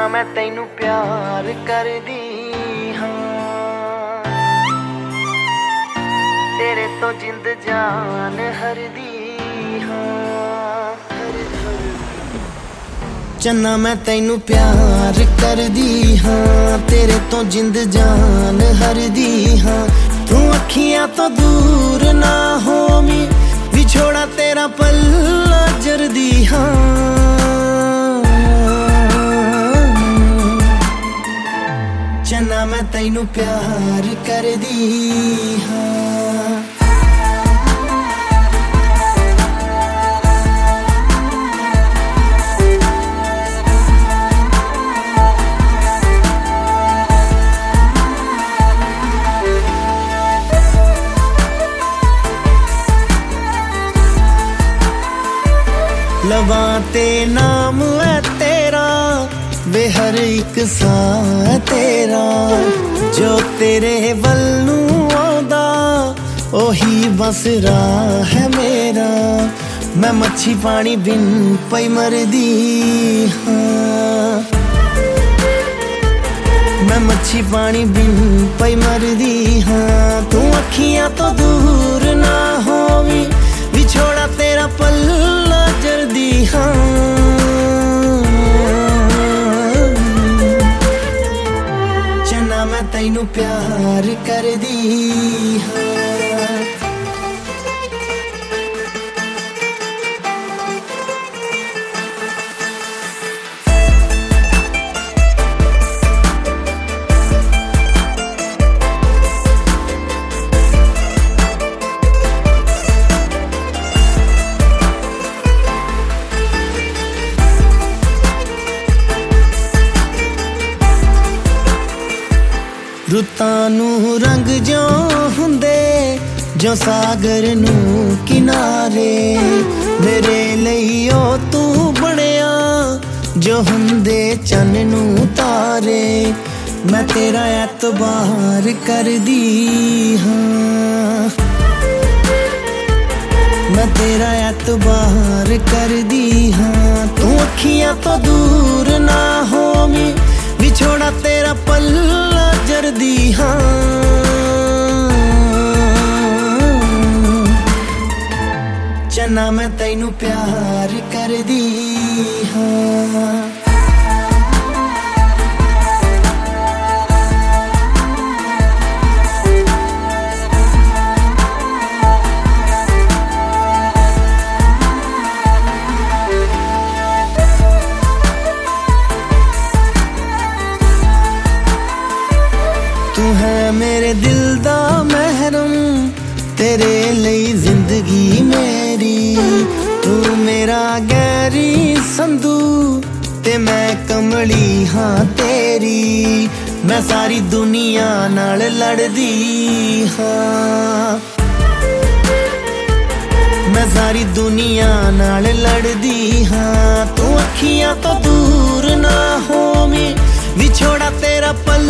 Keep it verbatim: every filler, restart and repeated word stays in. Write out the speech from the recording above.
चन्ना मैं तैनू प्यार कर दी हाँ, तेरे तो जिंद जान हर दी हाँ, चन्ना मैं तैनू प्यार कर दी हाँ, तेरे तो जिंद जान हर दी हाँ। तू अखियां तो दूर ना होमी, विछोड़ा तेरा पल्ला जर दी हाँ। चन्ना मैं तैनू प्यार कर दी हाँ। लबां ते नाम है तेरा, वे हर एक सा है तेरा, जो तेरे वल नू आंदा ओही बस राह है मेरा। मैं मच्छी पानी बिन पई मरदी हाँ, मैं मच्छी पानी बिन पई मरदी हाँ। तू अखियां तो दूर ना होवी, विछोड़ा तेरा पल्ला जरदी हाँ। चन्ना मैं तैनू प्यार कर दी हाँ। रुतां नू रंग जो हुंदे, जो सागर नू किनारे, मेरे लिए ओ तू बनिया, जो हुंदे चन्न नू तारे। मैं तेरा एतबार कर दी हाँ, मैं तेरा एतबार कर दी हाँ। तू अखियां तो दूर ना होमी, विछोड़ा तेरा पल्ला जरदी हाँ। चन्ना मैं तैनू प्यार कर दी हाँ। तू है मेरे दिल दा महरम, तेरे लिए जिंदगी मेरी। तू मेरा गैरी संधू, ते मैं कमली हाँ तेरी। मैं सारी दुनिया नाल लड़दी हाँ, मैं सारी दुनिया नाल लड़दी हाँ। तू अखियां तो दूर ना होमी, विछोड़ा तेरा पल